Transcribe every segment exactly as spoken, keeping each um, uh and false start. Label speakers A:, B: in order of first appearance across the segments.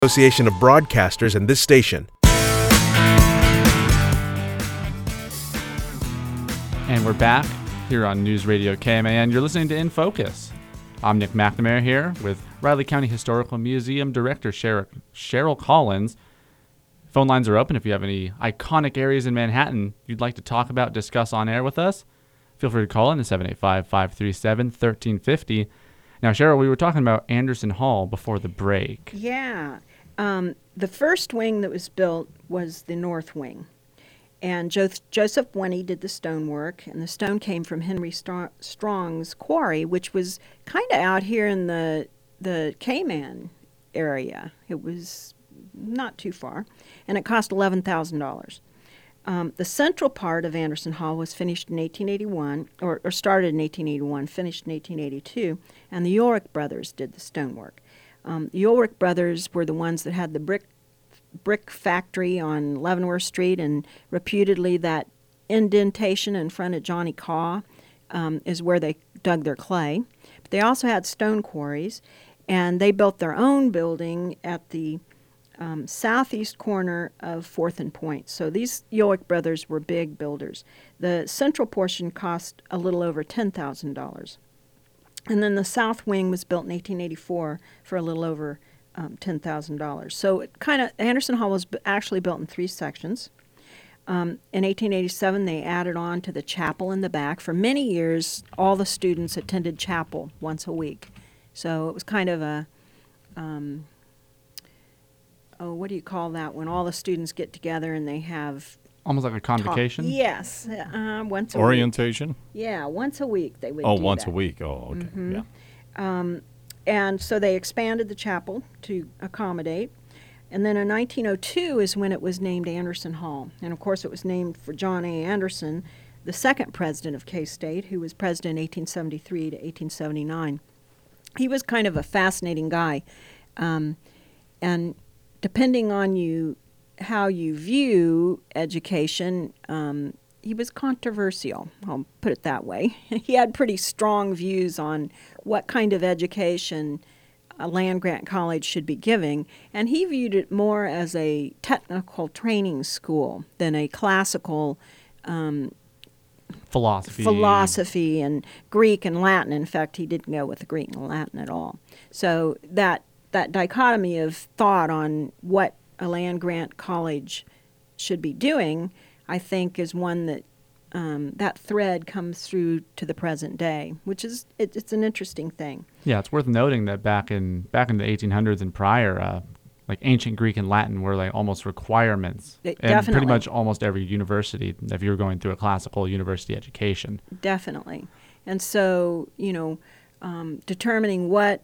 A: Association of Broadcasters and this station.
B: And we're back here on News Radio K M A N. You're listening to In Focus. I'm Nick McNamara here with Riley County Historical Museum Director Cheryl, Cheryl Collins. Phone lines are open if you have any iconic areas in Manhattan you'd like to talk about, discuss on air with us. Feel free to call in to seven eight five, five three seven, one three five zero. Now, Cheryl, we were talking about Anderson Hall before the break.
C: Yeah. Um, the first wing that was built was the north wing. And jo- Joseph Winnie did the stonework, and the stone came from Henry Str- Strong's quarry, which was kind of out here in the the Cayman area. It was not too far, and it cost eleven thousand dollars. Um, the central part of Anderson Hall was finished in eighteen eighty-one, or, or started in eighteen eighty-one, finished in eighteen eighty-two, and the Ulrich brothers did the stonework. Um, the Ulrich brothers were the ones that had the brick brick factory on Leavenworth Street, and reputedly that indentation in front of Johnny Caw um, is where they dug their clay. But they also had stone quarries, and they built their own building at the um, southeast corner of fourth and Point. So these Ulrich brothers were big builders. The central portion cost a little over ten thousand dollars. And then the south wing was built in eighteen eighty-four for a little over um, ten thousand dollars. So it kind of, Anderson Hall was b- actually built in three sections. Um, in eighteen eighty-seven, they added on to the chapel in the back. For many years, all the students attended chapel once a week. So it was kind of a, um, oh, what do you call that, when all the students get together and they have
B: Almost like a convocation?
C: talk. Yes, uh, once a week.
D: Orientation?
C: Yeah, once a week they would
D: Oh,
C: do
D: once
C: that.
D: a week. Oh, okay.
C: Mhm.
D: Yeah.
C: Um, and so they expanded the chapel to accommodate. And then in nineteen oh two is when it was named Anderson Hall. And of course it was named for John A. Anderson, the second president of K-State, who was president eighteen seventy-three to eighteen seventy-nine. He was kind of a fascinating guy. Um, and depending on you, how you view education, um, he was controversial, I'll put it that way. He had pretty strong views on what kind of education a land-grant college should be giving, and he viewed it more as a technical training school than a classical um,
B: Philosophy.
C: philosophy and Greek and Latin. In fact, he didn't go with the Greek and Latin at all. So that that dichotomy of thought on what a land-grant college should be doing, I think, is one that um, that thread comes through to the present day, which is it, it's an interesting thing.
B: Yeah, it's worth noting that back in back in the eighteen hundreds and prior, uh, like ancient Greek and Latin were like almost requirements.
C: It-
B: and
C: definitely.
B: pretty much almost every university, if you were going through a classical university education.
C: Definitely. And so, you know, um, determining what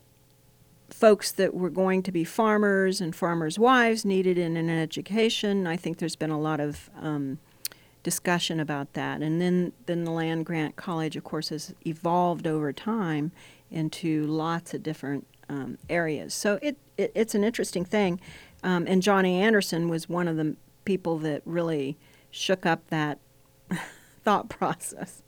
C: folks that were going to be farmers and farmers' wives needed in an education, I think there's been a lot of um, discussion about that. And then, then the land-grant college, of course, has evolved over time into lots of different um, areas. So it, it it's an interesting thing. Um, and Johnny Anderson was one of the people that really shook up that thought process.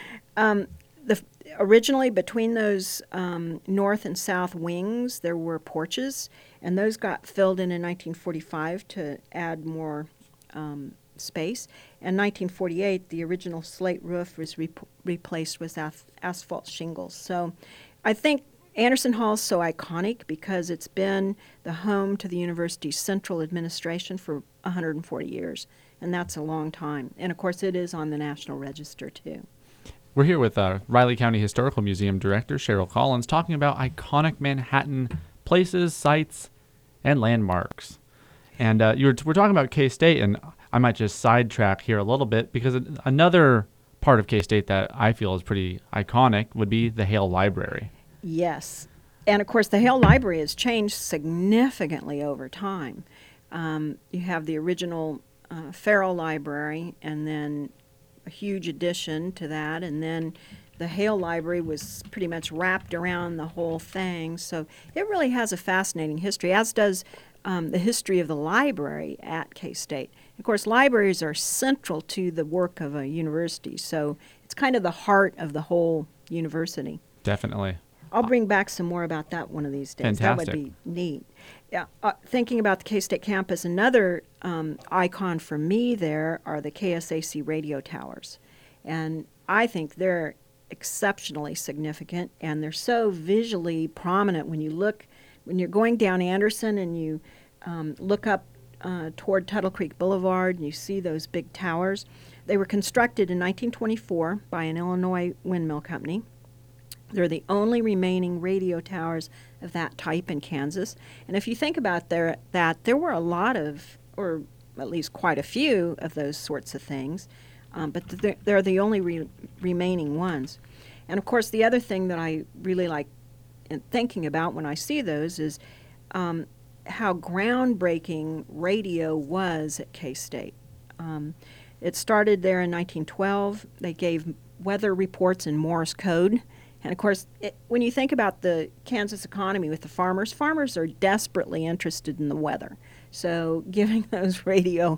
C: Um, the originally between those um, north and south wings, there were porches, and those got filled in in nineteen forty-five to add more um, space. In nineteen forty-eight, the original slate roof was re- replaced with as- asphalt shingles. So, I think Anderson Hall is so iconic because it's been the home to the university's central administration for one hundred forty years, and that's a long time. And of course, it is on the National Register too.
B: We're here with uh, Riley County Historical Museum Director Cheryl Collins talking about iconic Manhattan places, sites, and landmarks. And uh, you were t- we're talking about K-State, and I might just sidetrack here a little bit because an- another part of K-State that I feel is pretty iconic would be the Hale Library.
C: Yes. And of course, the Hale Library has changed significantly over time. Um, you have the original uh, Farrell Library, and then a huge addition to that, and then the Hale Library was pretty much wrapped around the whole thing. So it really has a fascinating history, as does um, the history of the library at K-State. Of course, libraries are central to the work of a university, so it's kind of the heart of the whole university.
B: Definitely.
C: I'll bring back some more about that one of these days.
B: Fantastic.
C: That would be neat. Yeah, uh, thinking about the K-State campus, another um, icon for me there are the K S A C radio towers. And I think they're exceptionally significant, and they're so visually prominent when you look, when you're going down Anderson and you um, look up uh, toward Tuttle Creek Boulevard and you see those big towers. They were constructed in nineteen twenty-four by an Illinois windmill company. They're the only remaining radio towers of that type in Kansas. And if you think about there, that, there were a lot of, or at least quite a few of those sorts of things, um, but they're, they're the only re- remaining ones. And of course, the other thing that I really like in thinking about when I see those is um, how groundbreaking radio was at K-State. Um, it started there in nineteen twelve. They gave weather reports in Morse code. And of course, it, when you think about the Kansas economy with the farmers, farmers are desperately interested in the weather. So giving those radio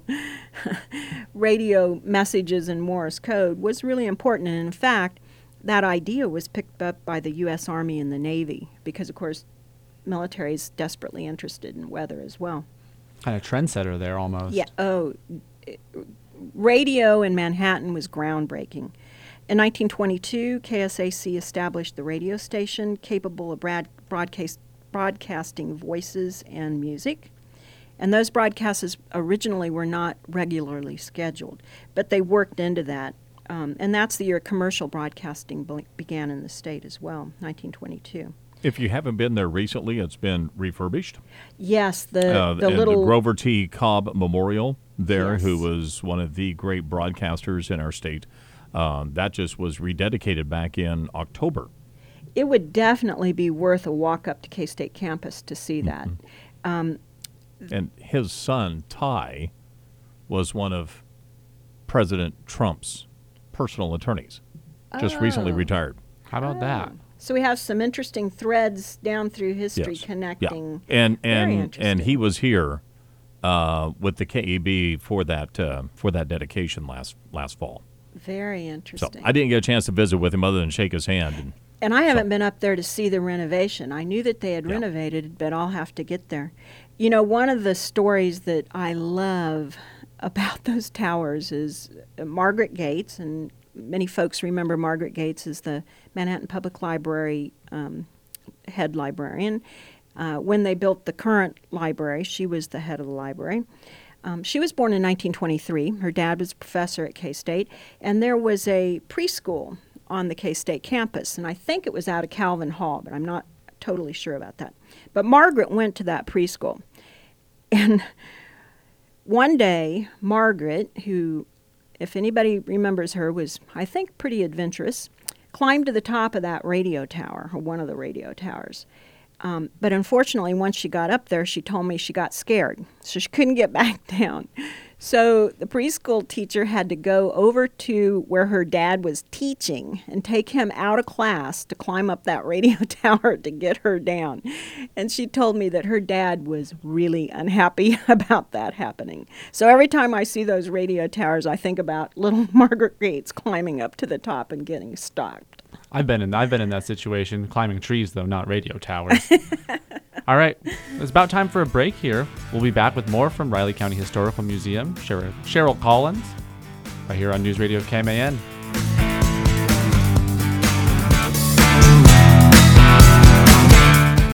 C: radio messages in Morse code was really important. And in fact, that idea was picked up by the U S Army and the Navy because, of course, military is desperately interested in weather as well.
B: Kind of trendsetter there almost.
C: Yeah. Oh, radio in Manhattan was groundbreaking. In nineteen twenty-two, K S A C established the radio station capable of broad- broadcast- broadcasting voices and music. And those broadcasts originally were not regularly scheduled, but they worked into that. Um, and that's the year commercial broadcasting be- began in the state as well, nineteen twenty-two.
D: If you haven't been there recently, it's been refurbished.
C: Yes, the,
D: Uh,
C: the
D: and
C: little...
D: the Grover T. Cobb Memorial there,
C: Yes.
D: who was one of the great broadcasters in our state. Um, that just was rededicated back in October.
C: It would definitely be worth a walk up to K-State campus to see that.
D: Mm-hmm.
C: Um,
D: And his son, Ty, was one of President Trump's personal attorneys, just recently
C: Oh.
D: retired.
B: How about that?
C: So we have some interesting threads down through history
D: Yes.
C: connecting.
D: Yeah. And
C: Very
D: and
C: interesting.
D: and he was here uh, with the K E B for that uh, for that dedication last last fall.
C: Very
D: So
C: interesting.
D: I didn't get a chance to visit with him other than shake his hand. And
C: And I haven't been up there to see the renovation. I knew that they had
D: Yeah.
C: renovated, but I'll have to get there. You know, one of the stories that I love about those towers is uh, Margaret Gates, and many folks remember Margaret Gates as the Manhattan Public Library um, head librarian. Uh, when they built the current library, she was the head of the library. Um, she was born in nineteen twenty-three. Her dad was a professor at K-State, and there was a preschool on the K-State campus, and I think it was out of Calvin Hall, but I'm not totally sure about that. But Margaret went to that preschool, and one day, Margaret, who, if anybody remembers her, was, I think, pretty adventurous, climbed to the top of that radio tower, or one of the radio towers. Um, but unfortunately, once she got up there, she told me she got scared, so she couldn't get back down. So the preschool teacher had to go over to where her dad was teaching and take him out of class to climb up that radio tower to get her down. And she told me that her dad was really unhappy about that happening. So every time I see those radio towers, I think about little Margaret Gates climbing up to the top and getting stopped.
B: I've been in I've been in that situation, climbing trees though, not radio towers. All right, it's about time for a break here. We'll be back with more from Riley County Historical Museum, Cheryl, Cheryl Collins, right here on News Radio K M A N.